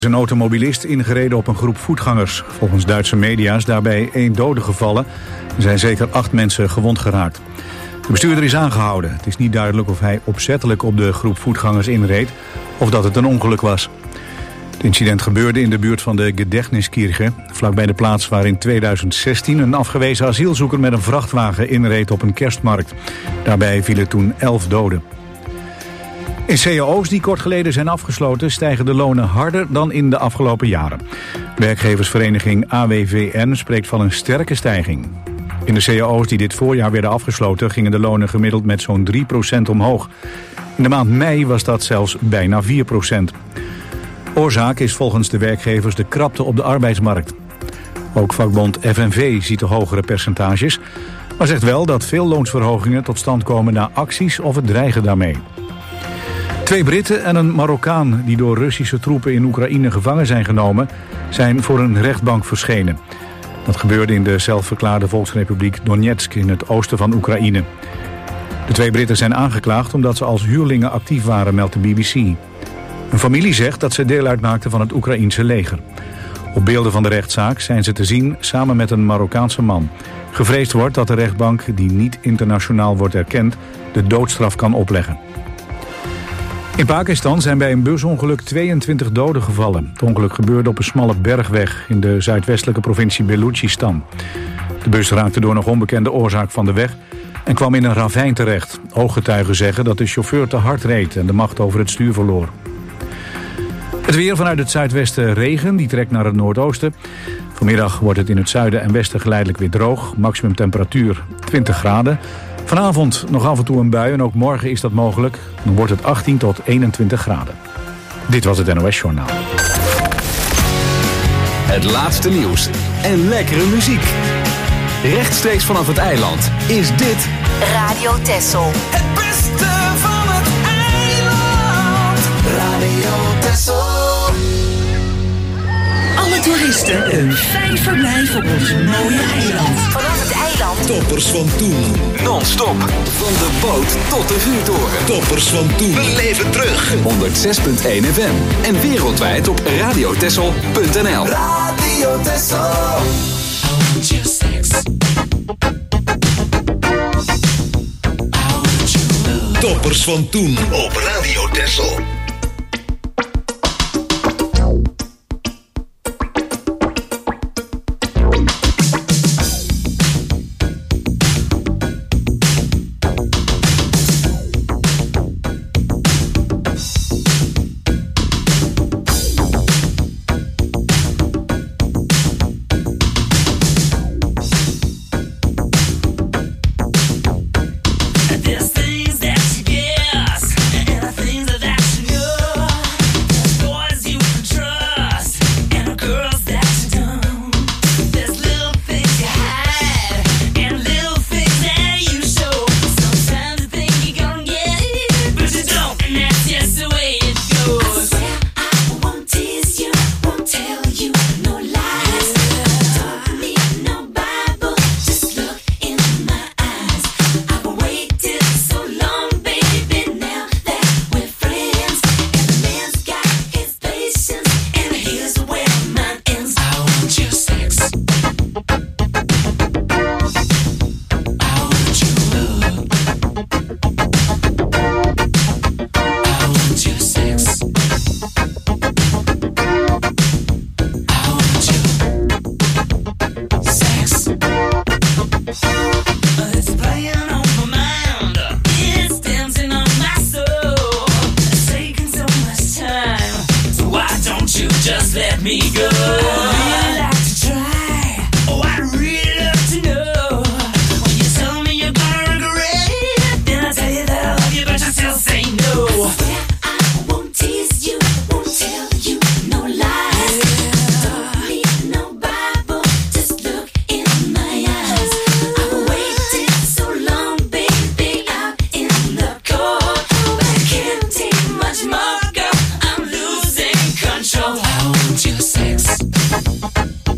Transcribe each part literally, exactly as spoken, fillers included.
Een automobilist ingereden op een groep voetgangers. Volgens Duitse media is daarbij één dode gevallen. Er zijn zeker acht mensen gewond geraakt. De bestuurder is aangehouden. Het is niet duidelijk of hij opzettelijk op de groep voetgangers inreed of dat het een ongeluk was. Het incident gebeurde in de buurt van de Gedächtniskirche, vlakbij de plaats waar in tweeduizend zestien een afgewezen asielzoeker met een vrachtwagen inreed op een kerstmarkt. Daarbij vielen toen elf doden. In cao's die kort geleden zijn afgesloten stijgen de lonen harder dan in de afgelopen jaren. Werkgeversvereniging A W V N spreekt van een sterke stijging. In de cao's die dit voorjaar werden afgesloten gingen de lonen gemiddeld met zo'n drie procent omhoog. In de maand mei was dat zelfs bijna vier procent. Oorzaak is volgens de werkgevers de krapte op de arbeidsmarkt. Ook vakbond F N V ziet de hogere percentages, maar zegt wel dat veel loonsverhogingen tot stand komen na acties of het dreigen daarmee. Twee Britten en een Marokkaan die door Russische troepen in Oekraïne gevangen zijn genomen, zijn voor een rechtbank verschenen. Dat gebeurde in de zelfverklaarde Volksrepubliek Donetsk in het oosten van Oekraïne. De twee Britten zijn aangeklaagd omdat ze als huurlingen actief waren, meldt de B B C. Hun familie zegt dat ze deel uitmaakten van het Oekraïense leger. Op beelden van de rechtszaak zijn ze te zien samen met een Marokkaanse man. Gevreesd wordt dat de rechtbank, die niet internationaal wordt erkend, de doodstraf kan opleggen. In Pakistan zijn bij een busongeluk tweeëntwintig doden gevallen. Het ongeluk gebeurde op een smalle bergweg in de zuidwestelijke provincie Balochistan. De bus raakte door nog onbekende oorzaak van de weg en kwam in een ravijn terecht. Ooggetuigen zeggen dat de chauffeur te hard reed en de macht over het stuur verloor. Het weer vanuit het zuidwesten regen, die trekt naar het noordoosten. Vanmiddag wordt het in het zuiden en westen geleidelijk weer droog. Maximum temperatuur twintig graden. Vanavond nog af en toe een bui en ook morgen is dat mogelijk. Dan wordt het achttien tot eenentwintig graden. Dit was het N O S Journaal. Het laatste nieuws en lekkere muziek. Rechtstreeks vanaf het eiland is dit Radio Texel. Het beste van het eiland. Radio Texel. Alle toeristen een fijn verblijf op ons mooie eiland. Vanaf het eiland. Toppers van toen. non-stop van de boot tot de vuurtoren. Toppers van toen. We leven terug. honderdzes punt één F M en wereldwijd op radiotessel punt n l. Radio Texel. Toppers van toen op Radio Texel. Control. I want your sex.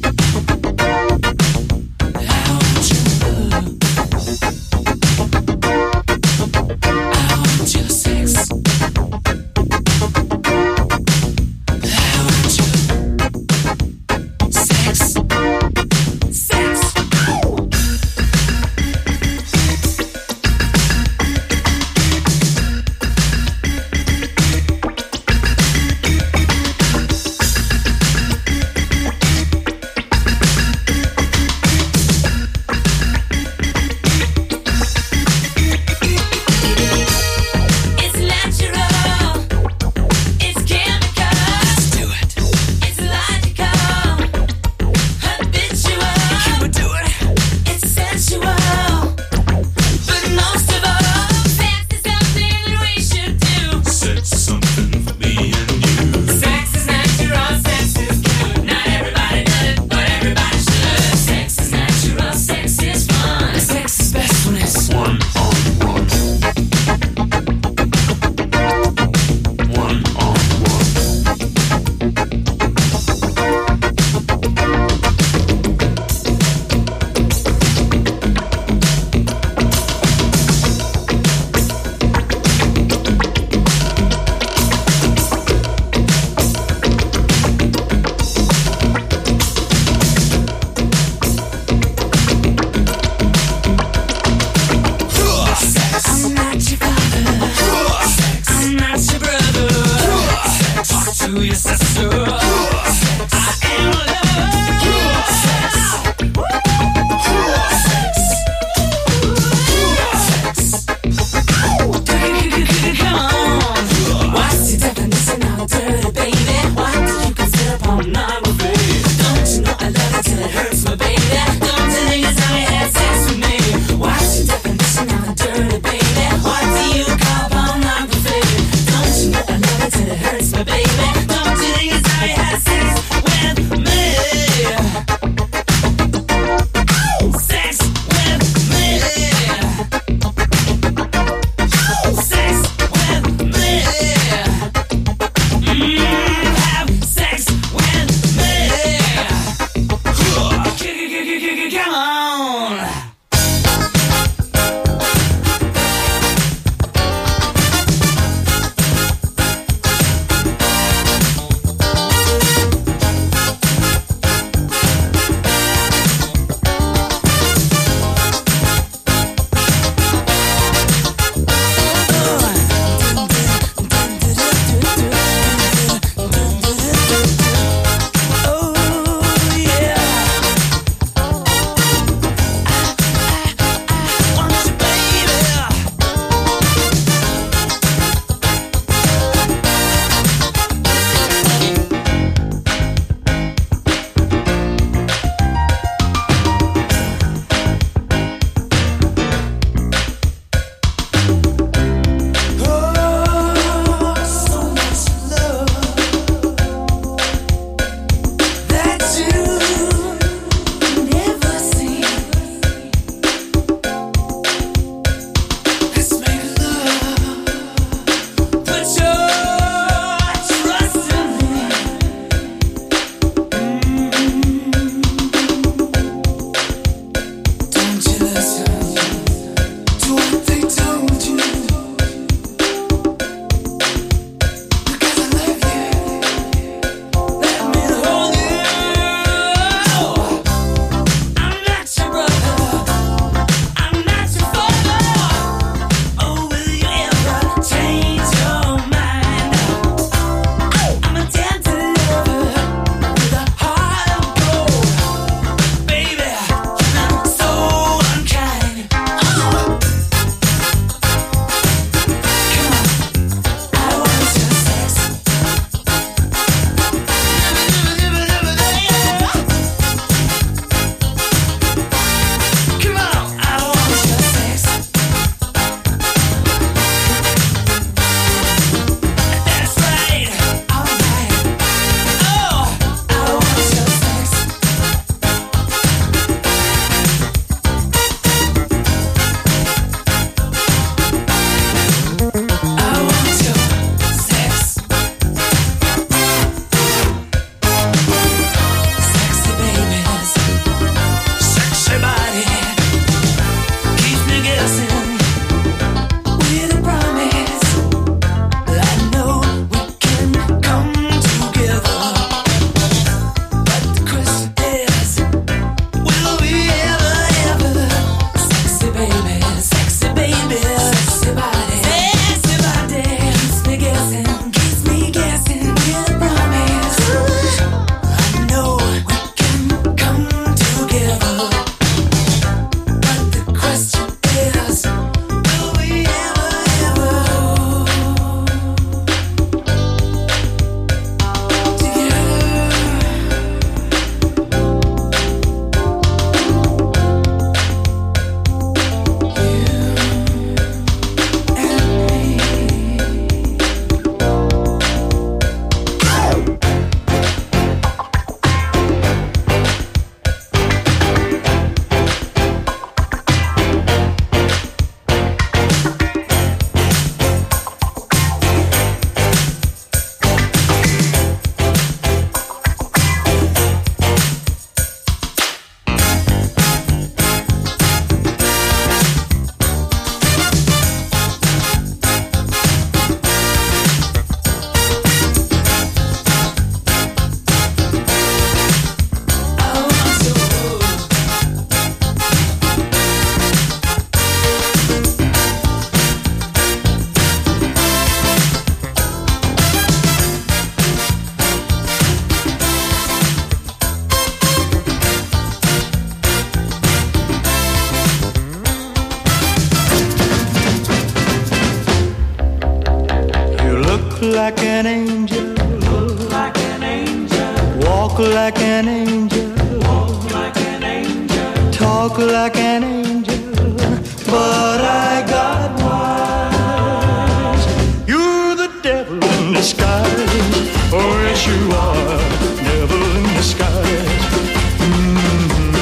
like an angel, like an angel. Walk like an angel, walk like an angel. Talk like an angel, but I got wise. You're the devil in disguise. Oh yes you are, devil in disguise. Mm-hmm.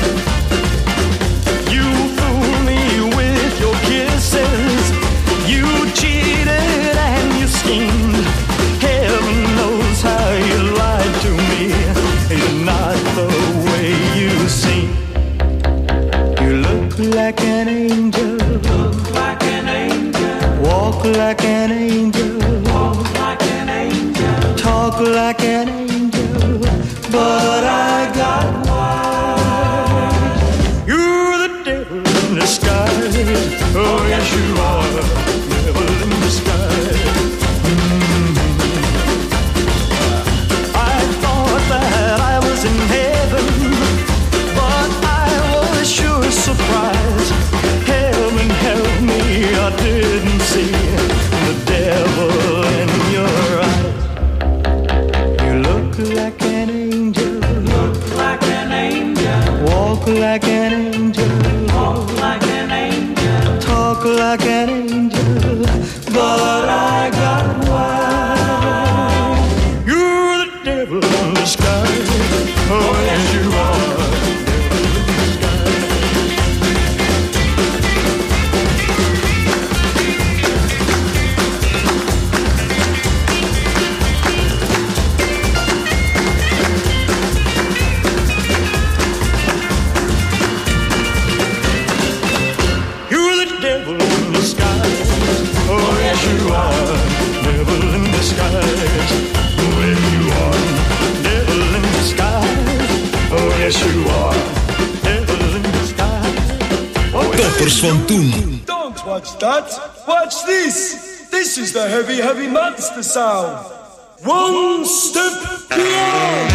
You fool me with your kisses. You cheated and you schemed. Heaven knows how you lied to me. It's not the way you seem. You look like an angel, look like an angel. Walk like an angel, walk like an angel. Talk like an angel, but I got wise. You're the devil in disguise. Oh yes you are, devil in disguise. Mm-hmm. I thought that I was in heaven, but I was sure surprised. Heaven help me, I didn't see the devil in your eyes. You look like an angel, look like an angel. Walk like an angel, walk like an angel. Talk like an angel, but I got wise. You're the devil in disguise. Oh yes you are, devil in disguise. You're the devil in disguise. Oh yes you are, devil in disguise. Oh yes you are, devil in disguise. Oh yes you are, devil in disguise. Oh, Toppers van toen. Don't watch that. Watch this. This is the heavy, heavy monster sound. One step beyond.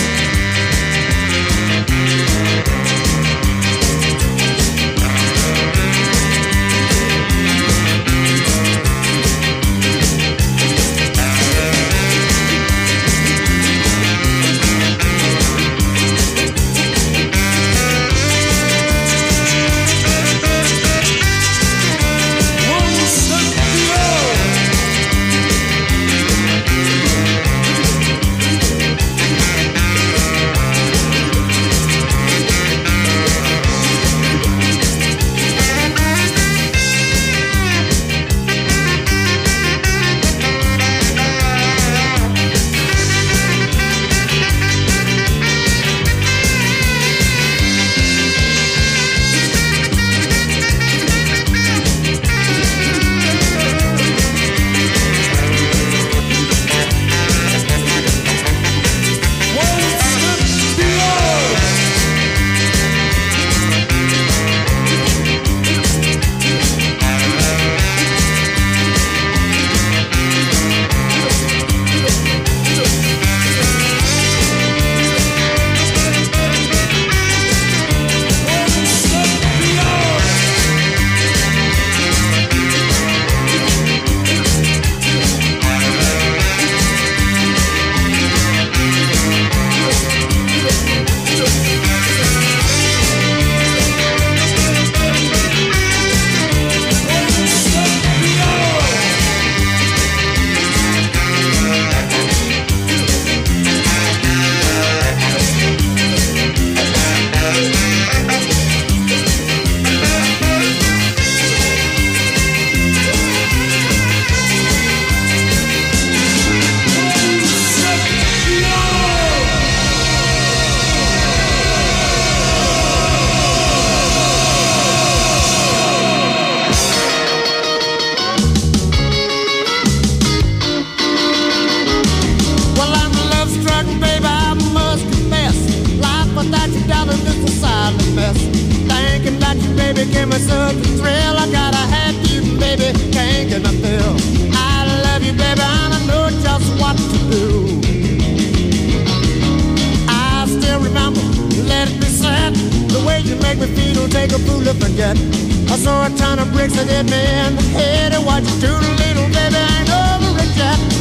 Take a fool to forget. I saw a ton of bricks that hit me in the head and watched you do the little baby, I ain't over it yet.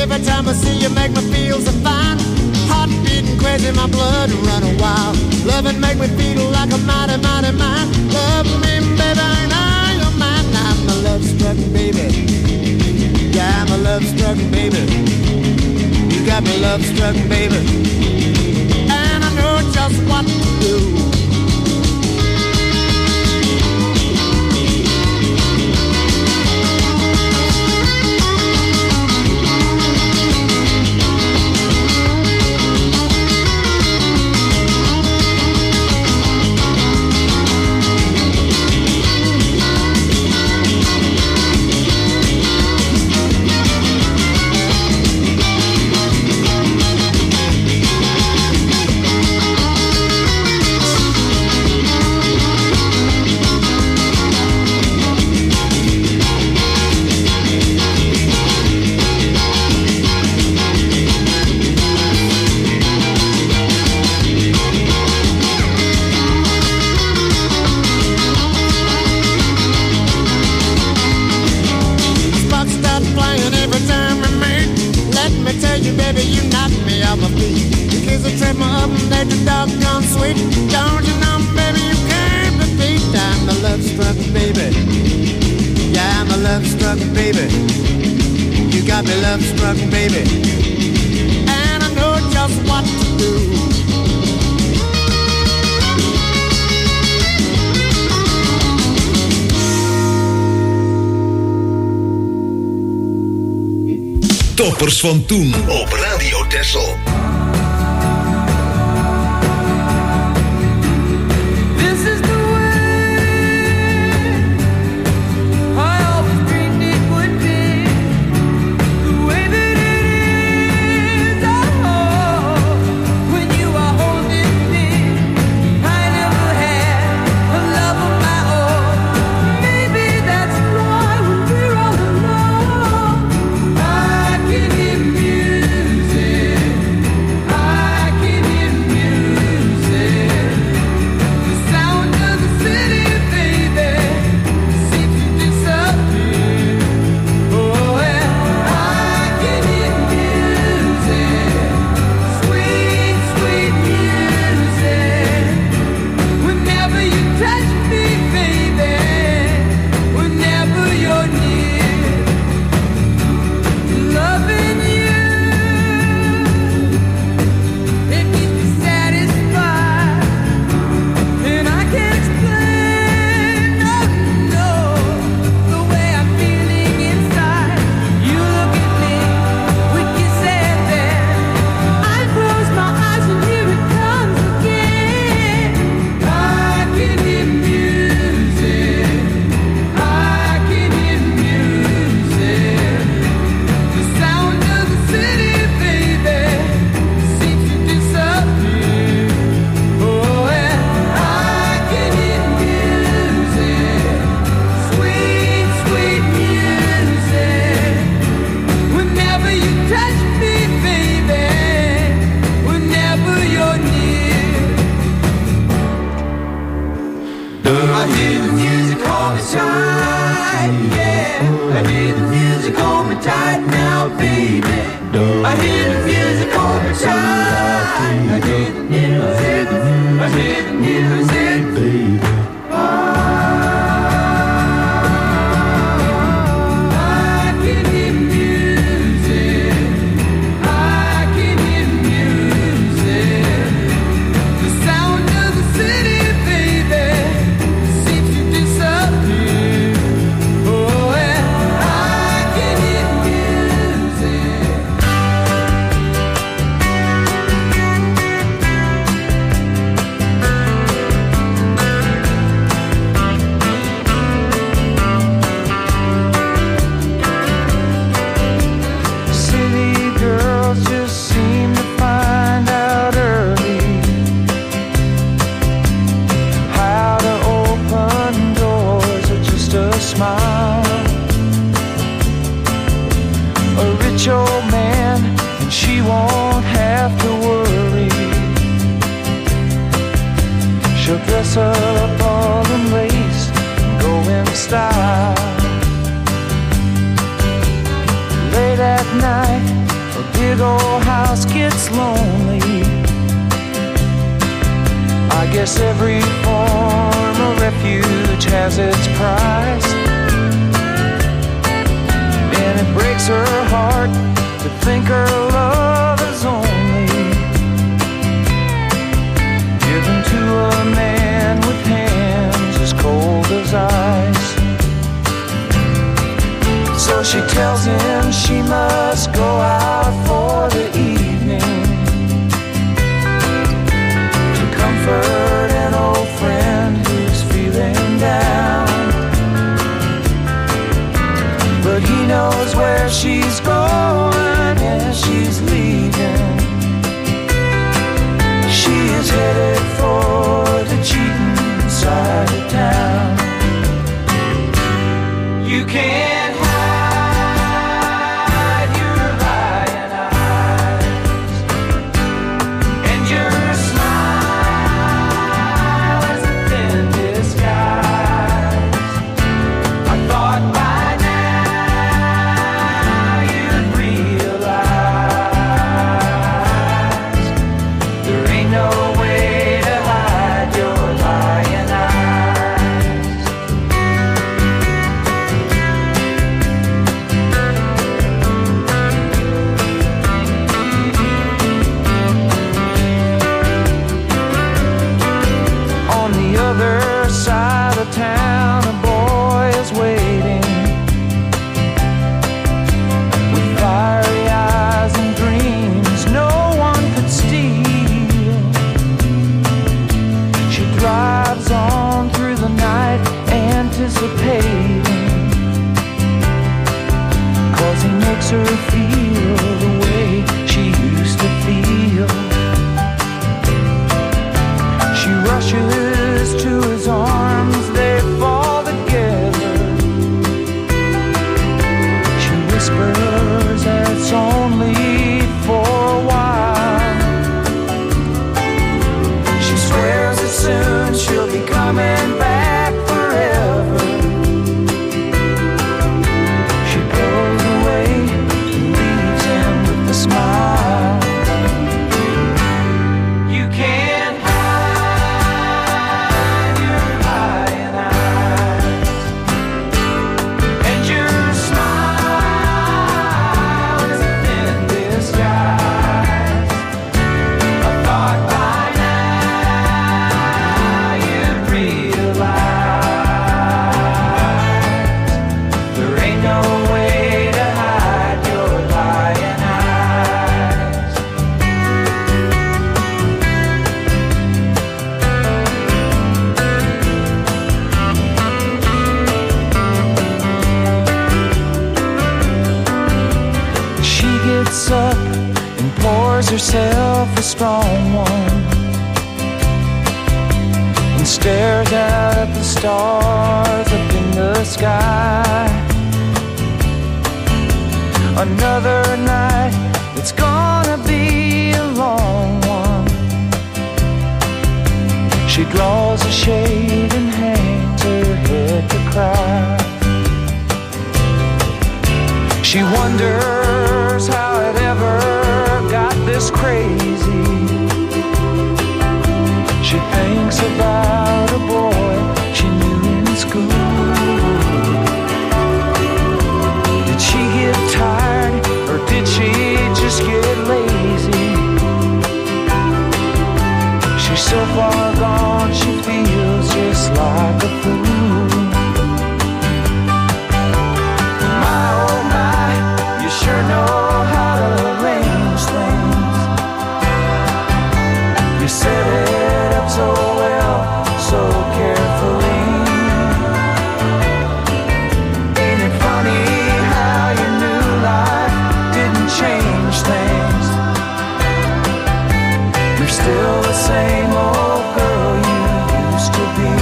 Every time I see you make me feel so fine. Heart beating crazy, my blood running wild. Loving make me feel like a mighty, mighty man. Love me, baby, and I am mine. I'm a love-struck baby. Yeah, I'm a love-struck baby. You got me love-struck baby. And I know just what to do. Toppers van toen op Radio Texel. course, every form of refuge has its price, and it breaks her heart to think her love is only given to a man with hands as cold as ice. So she tells him she must go out for the evening to comfort an old friend who's feeling down. But he knows where she's going as she's leaving. She is headed for the cheating side of town. You can't hide your lying eyes, and your smile is a thin disguise. I thought by now you'd realize there ain't no way to hide your lying eyes. On the other side of town, a boy is waiting with fiery eyes and dreams no one could steal. She drives on through the night, anticipating, 'cause he makes her feel the way she used to feel. She rushes to his arms, they fall together. She whispers that it's only for a while. She swears that soon she'll be coming back forever. She pulls away and leaves him with a smile. You can't hide your lying eyes, and your smile is a thin disguise. I thought by now you'd realize there ain't no way to hide your lying eyes. She gets up and pours herself a strong one and stares out at the stars up in the sky. Another night, it's gonna be a long one. She draws a shade and hangs her head to cry. She wonders how it ever got this crazy. She thinks about a boy she knew in school. Did she get tired, or did she just get lazy? She's so far gone, she feels just like a fool. My oh my, you sure know how to arrange things. You set it up so well, so carefully. Ain't it funny how your new life didn't change things? You're still the same old girl you used to be.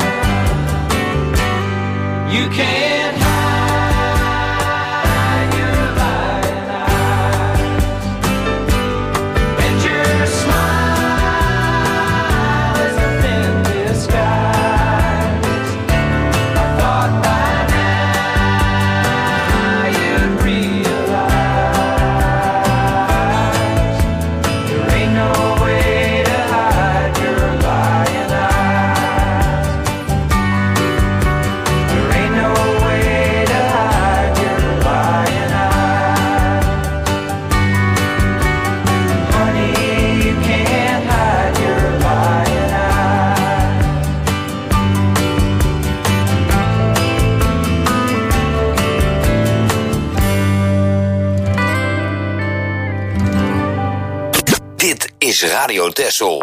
You can't hide your lying eyes, and your smile is a thin disguise. I thought by now you'd realize there ain't no way to hide your lying eyes. is Radio Texel.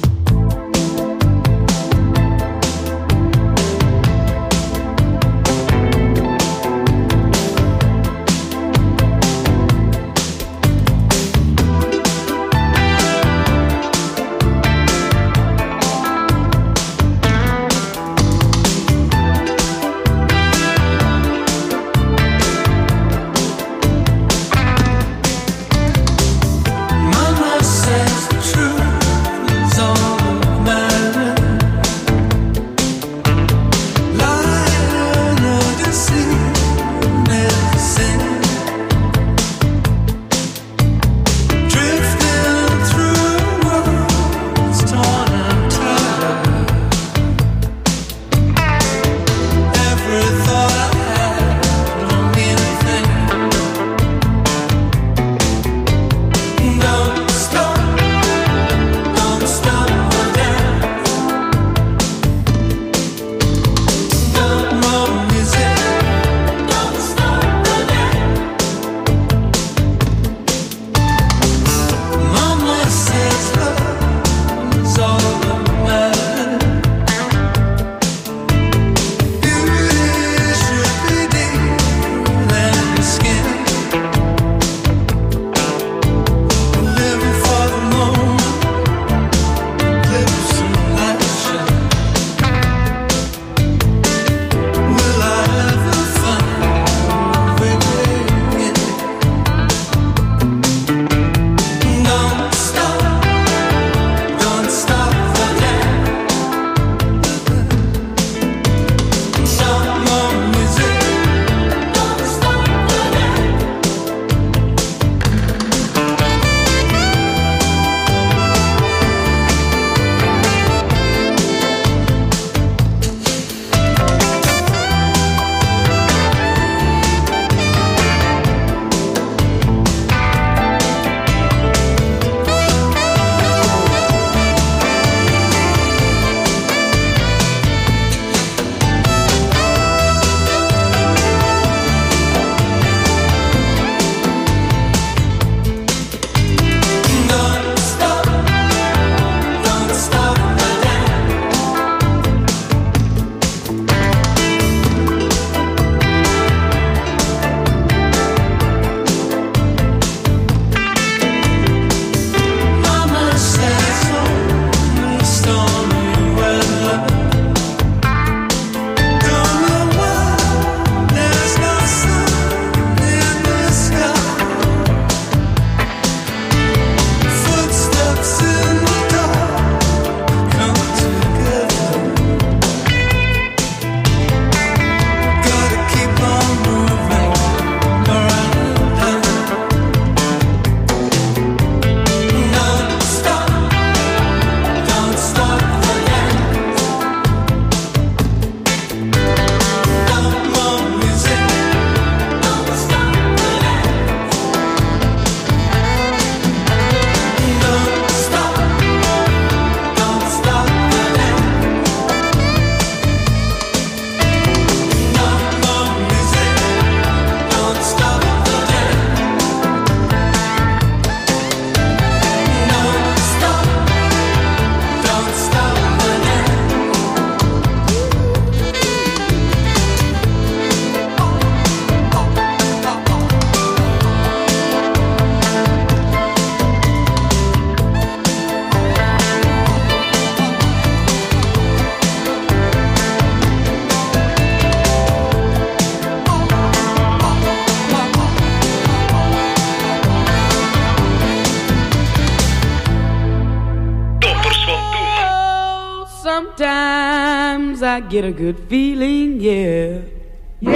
Sometimes I get a good feeling, yeah. Yeah.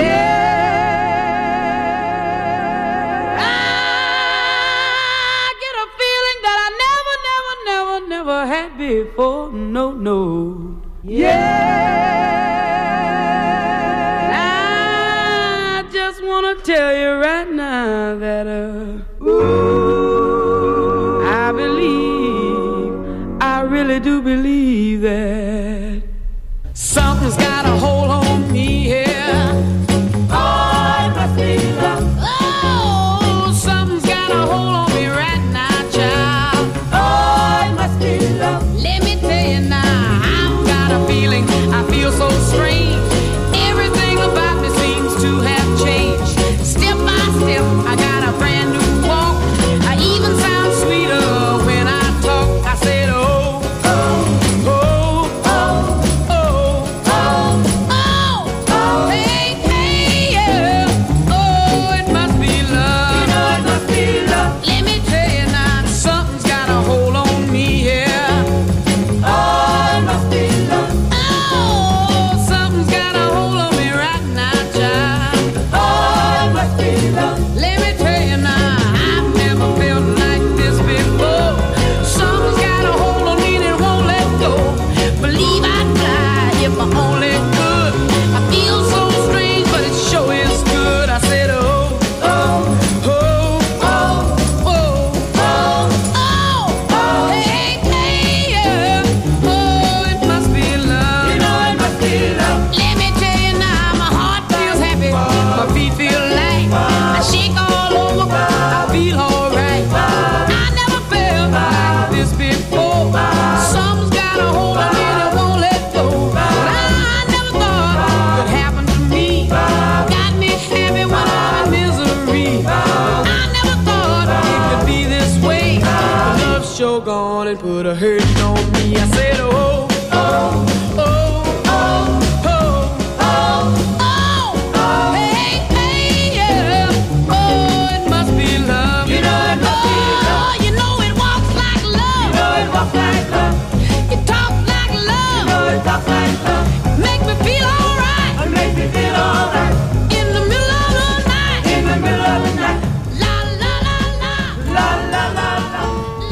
I get a feeling that I never, never, never, never had before. No, no. Yeah. I just wanna tell you right now that uh, ooh, I believe, I really do believe that something's got a hold on me here. Oh, it must be love. Oh, something's got a hold on me right now, child. Oh, put a hurting on me. I said, oh, oh, oh, oh, oh, oh, oh, oh, hey, hey, yeah. Oh, it must be love. You know it must be love. You know it walks like love. You know it walks like love. It talks like love. You know it talks like love. Make me feel alright. It makes me feel alright. In the middle of the night. In the middle of the night. La la la la. La la la la.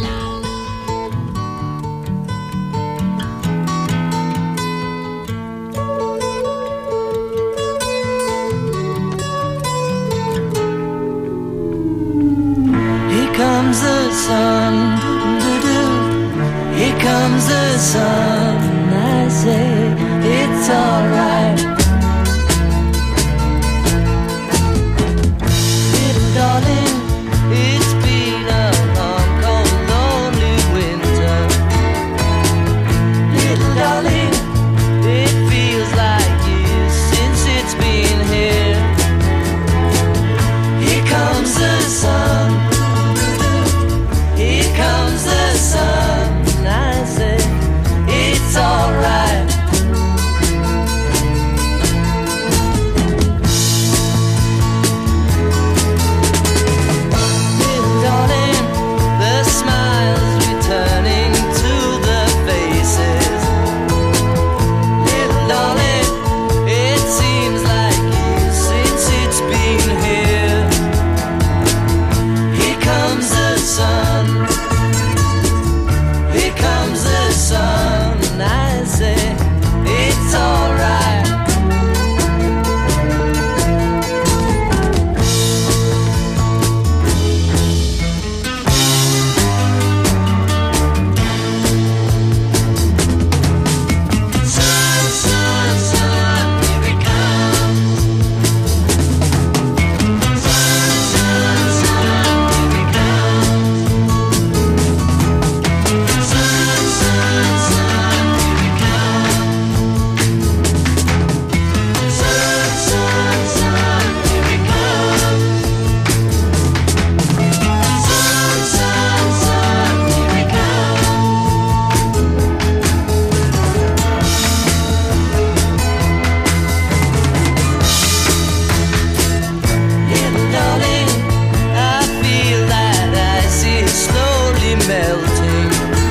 Here comes the sun, doo-doo. Here comes the sun. I say it's alright. Little darling, it's been a long, cold, lonely winter. Little darling, it feels like years since it's been here. Here comes the sun. Here comes the sun. I say it's alright. Little darling, the smiles returning to the faces. Little darling, it seems like years since it's been here. Here comes the sun. Here comes the sun. I say it's alright. Sun, sun, sun, here it comes. Sun, sun, sun, here it comes. Sun, sun, sun, here it comes. Sun, sun, sun, here it comes. Sun, sun, sun, here it comes. Little darling, I feel that ice is slowly melting.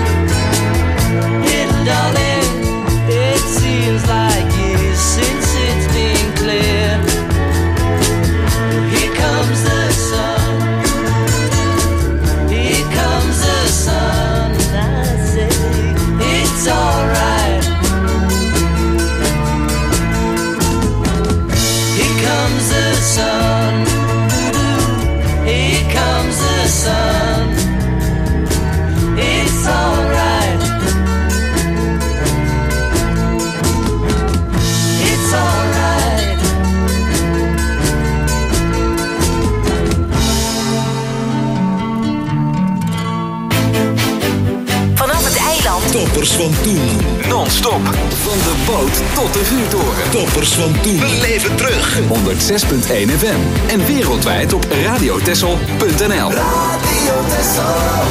Little darling, it seems like years since it's been clear. Here comes the sun. Here comes the sun. I say it's alright. Here comes the sun. Here comes the sun. It's alright. It's alright. Vanaf het eiland. Toppers van toen. Non-stop. Van de boot tot de vuurtoren. Toppers van toen. We leven terug. honderd zes komma één F M. En wereldwijd op radiotessel punt n l. Radio Tessel.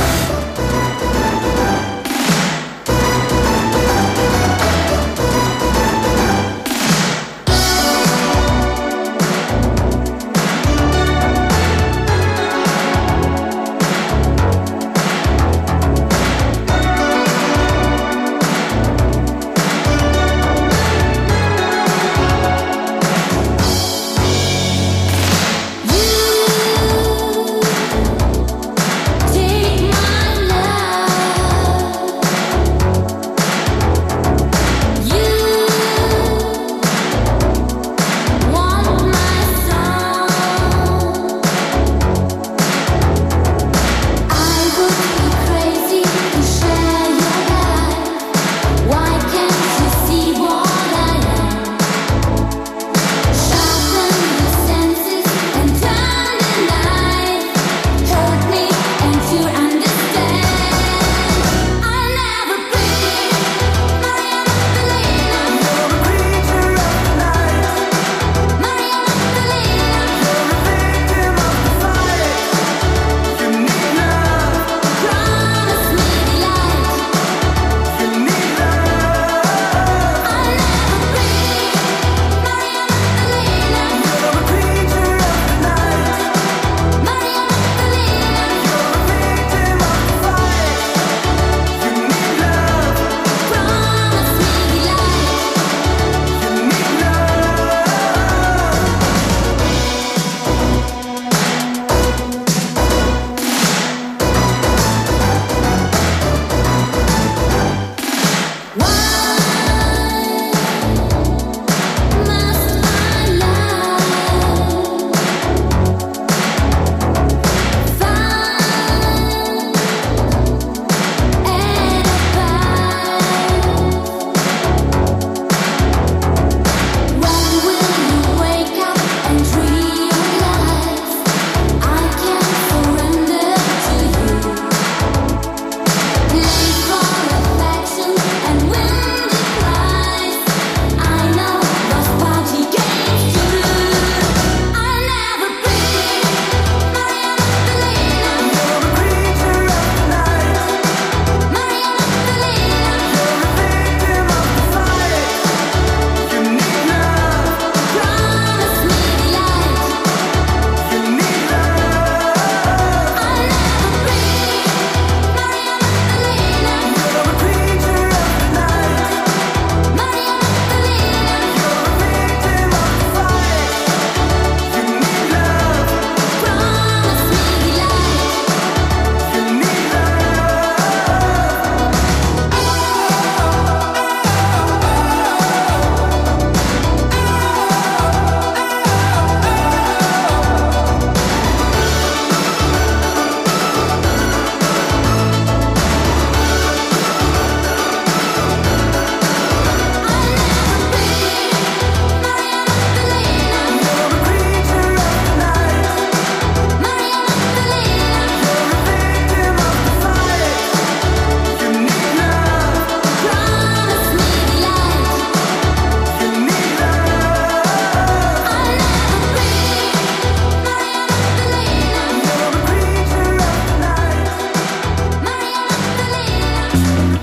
Take my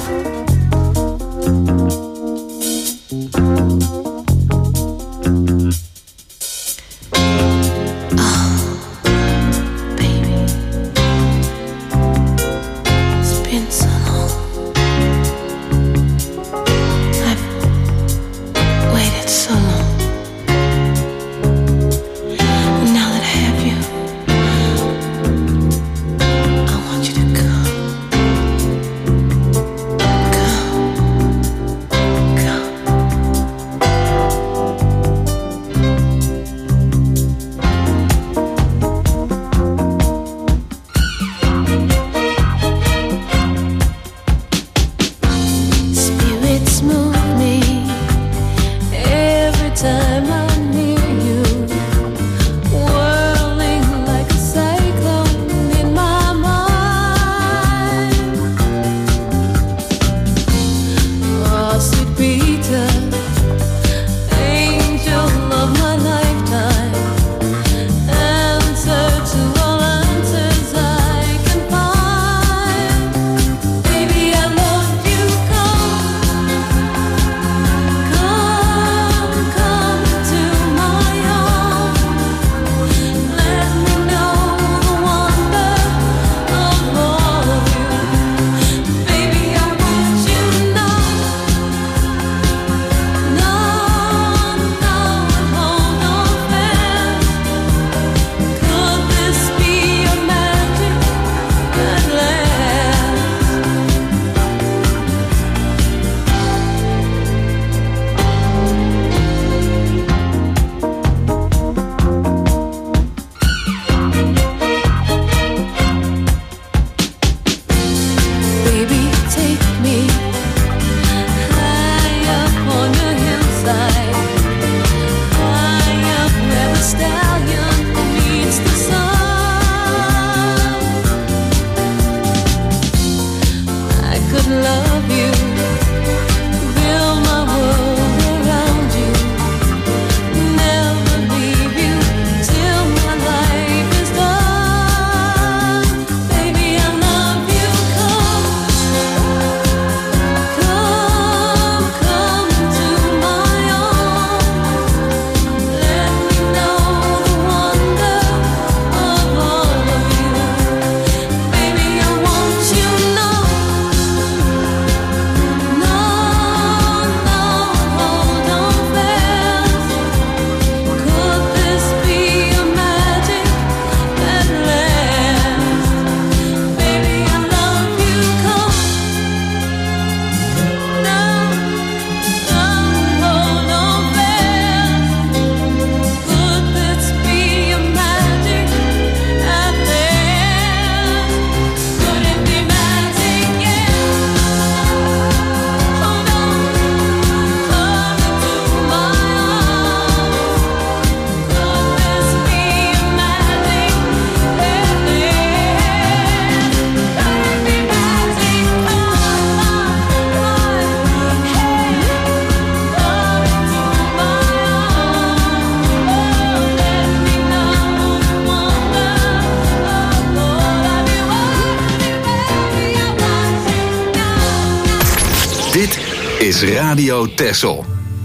is Radio Texel.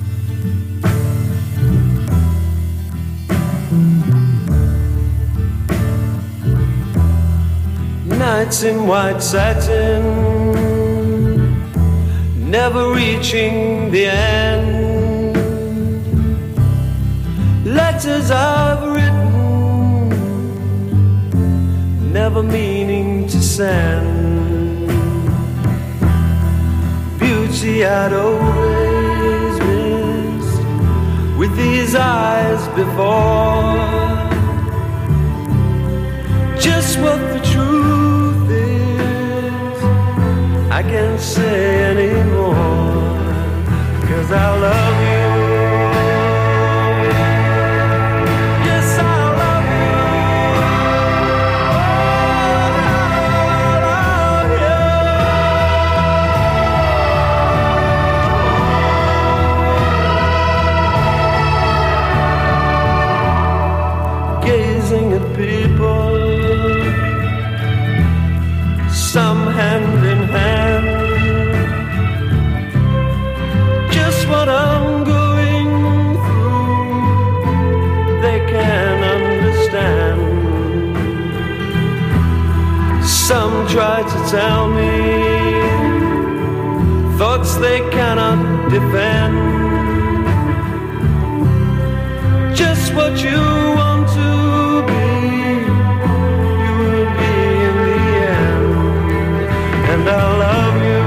Nights in white satin, never reaching the end. Letters I've written, never meaning to send. Beauty I'd always missed with these eyes before. Just what the truth is, I can't say anymore, 'cause I love you. Yes, I love you. I love you. Gazing at people, some hand in hand, thoughts they cannot defend. Just what you want to be, you will be in the end. And I love you.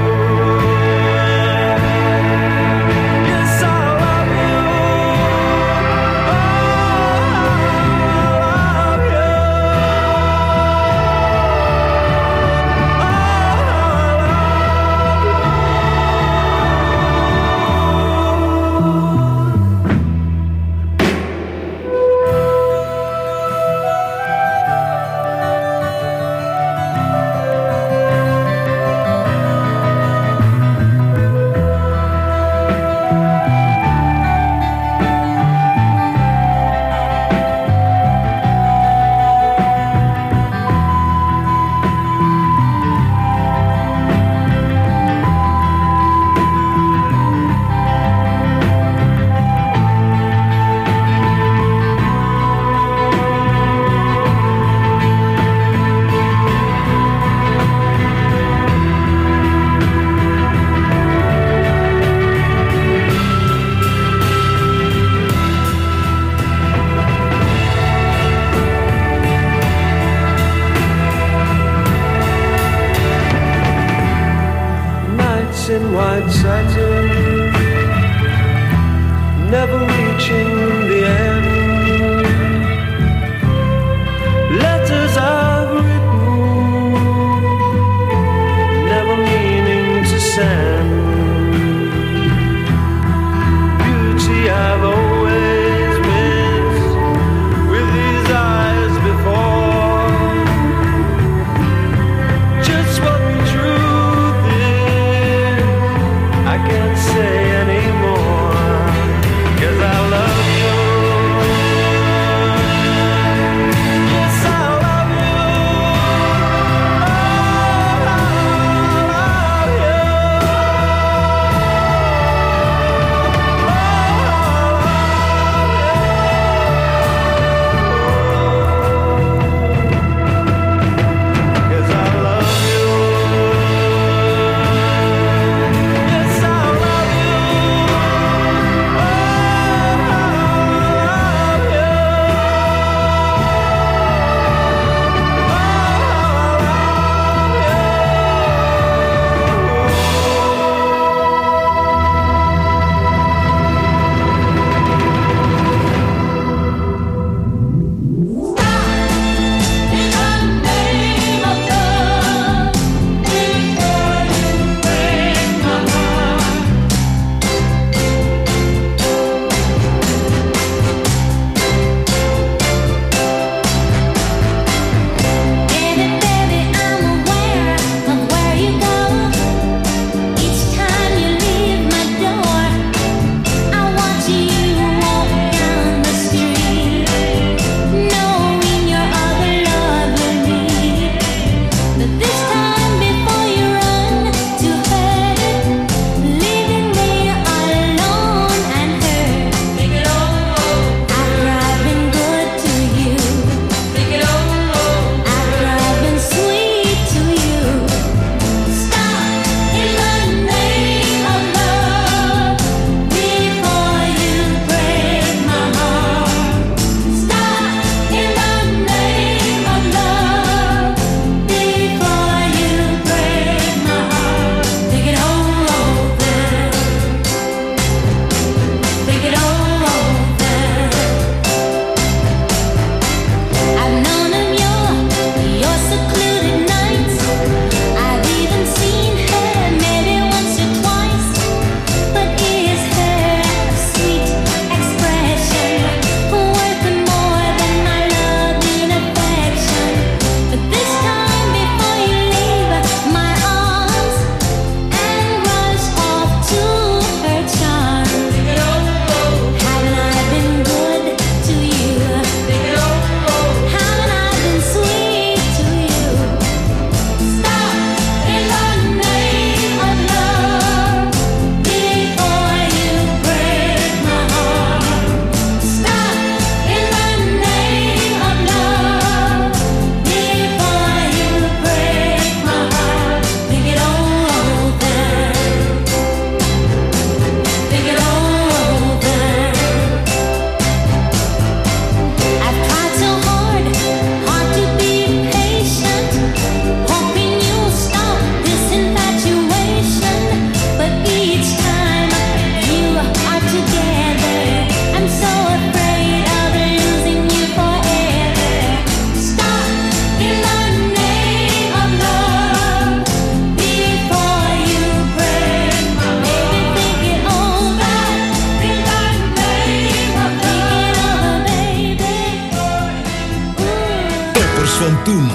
Yes, I love you. Oh, I love you. In white satin, never reaching the end. Letters I've written, never meaning to send. Beauty I've always missed with these eyes before. Just what the truth is, I can't say anymore, 'cause I love you. van toen.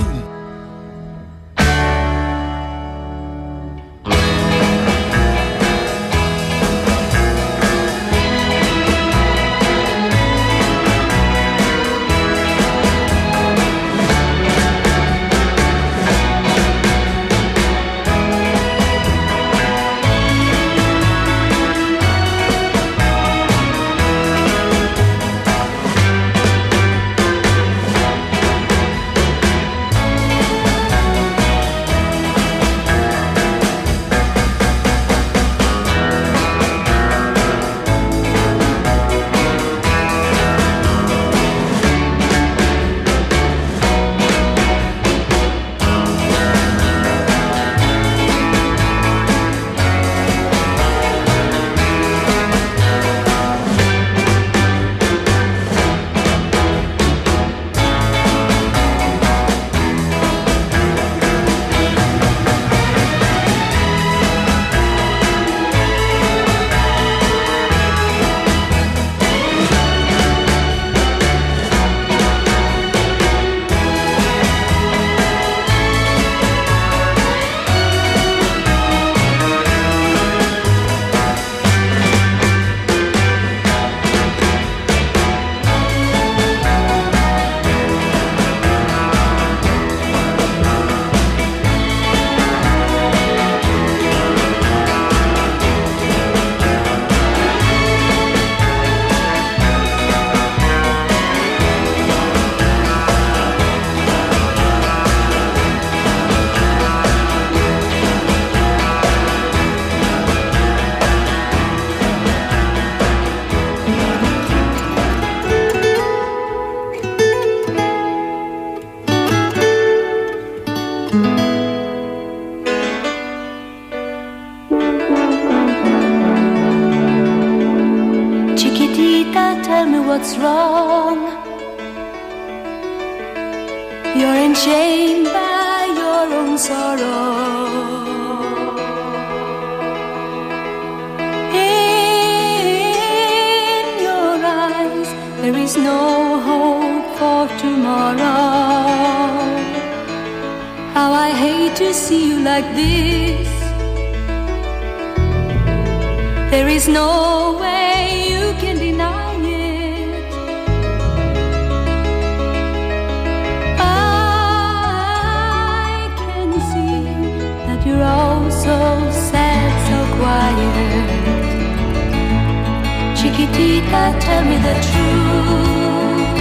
what's wrong. You're enchained by your own sorrow. In your eyes there is no hope for tomorrow. How I hate to see you like this. There is no way you can deny it. I can see that you're all so sad, so quiet. Chiquitita, tell me the truth.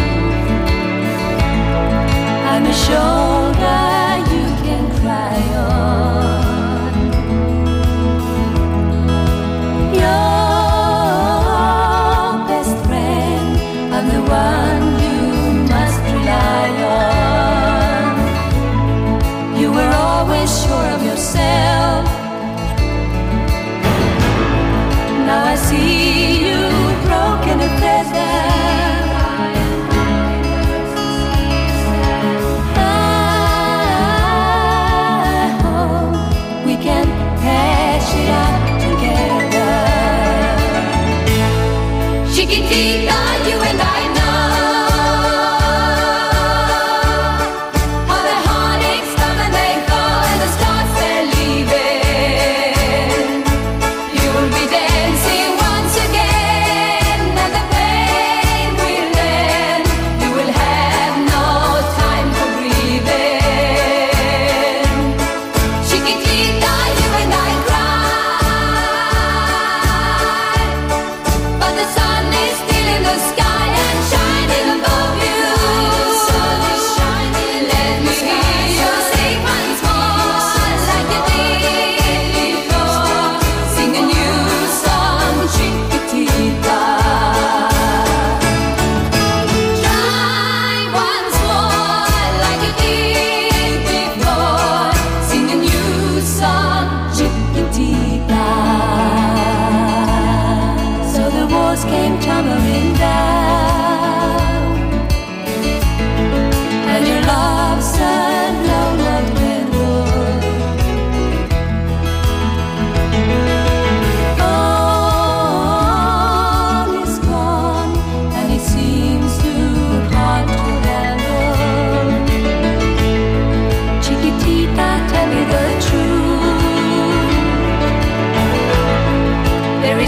I'm a shoulder you can cry on. Your best friend, I'm the one you must rely on. You were always sure of yourself. Now I see you broken and feathered. I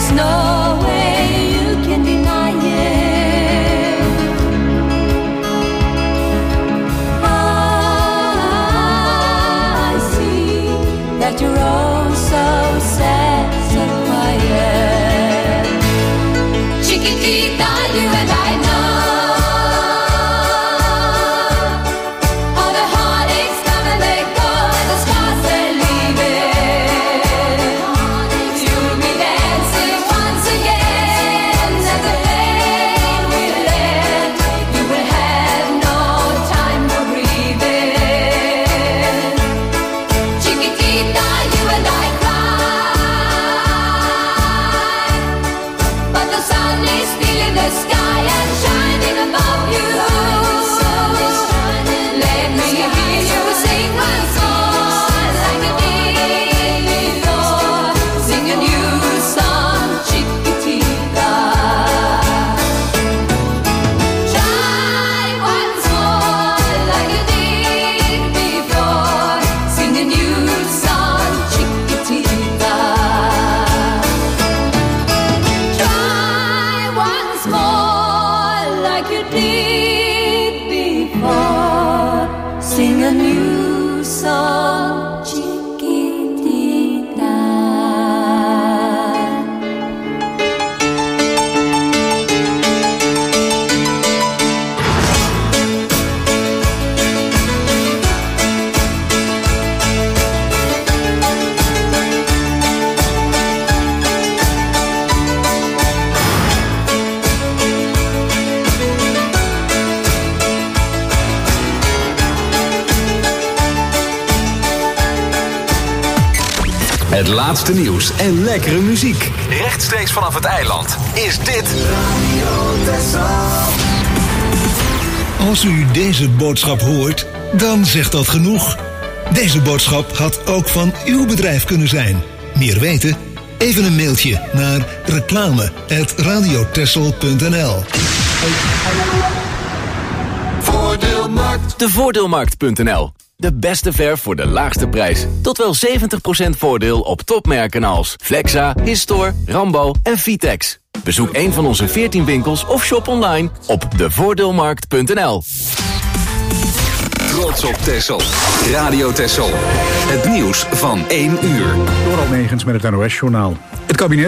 is no way you can deny it. I see that you're all so sad, so quiet. Chiquitita, you and I know all the heartaches come and they go, and the stars they're leaving. You'll be dancing once again, and the pain will end. You will have no time for grieving. Chiquitita, you and I cry, but the sun is still in the sky and shining above you. Let me hear you sing once more, like you did before. Sing a new song, Chiquitita. Try once more, like you did before. Sing a new song, Chiquitita. Try once more, like you did before. Sing a new song, Chiquitita. Het laatste nieuws en lekkere muziek. Rechtstreeks vanaf het eiland is dit Als u deze boodschap hoort, dan zegt dat genoeg. Deze boodschap had ook van uw bedrijf kunnen zijn. Meer weten? Even een mailtje naar reclame at radiotessel punt n l. Voordeelmarkt. De voordeelmarkt punt n l. De beste verf voor de laagste prijs. Tot wel zeventig procent voordeel op topmerken als Flexa, Histor, Rambo en Vitex. Bezoek een van onze veertien winkels of shop online op de voordeelmarkt punt n l. Trots op Texel. Radio Texel. Het nieuws van één uur. Door Almegens met het N O S-journaal. Het kabinet